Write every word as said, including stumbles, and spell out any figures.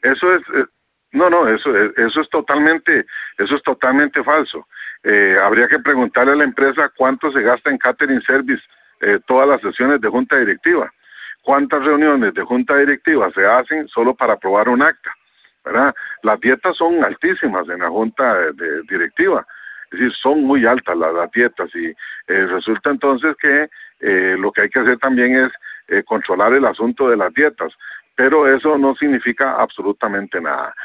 Eso es, eh, no, no, eso, es- eso es totalmente, eso es totalmente falso. Eh, habría que preguntarle a la empresa cuánto se gasta en catering service eh, todas las sesiones de junta directiva, cuántas reuniones de junta directiva se hacen solo para aprobar un acta, ¿verdad? Las dietas son altísimas en la junta de, de directiva, es decir, son muy altas las, las dietas y eh, resulta entonces que eh, lo que hay que hacer también es eh, controlar el asunto de las dietas, pero eso no significa absolutamente nada.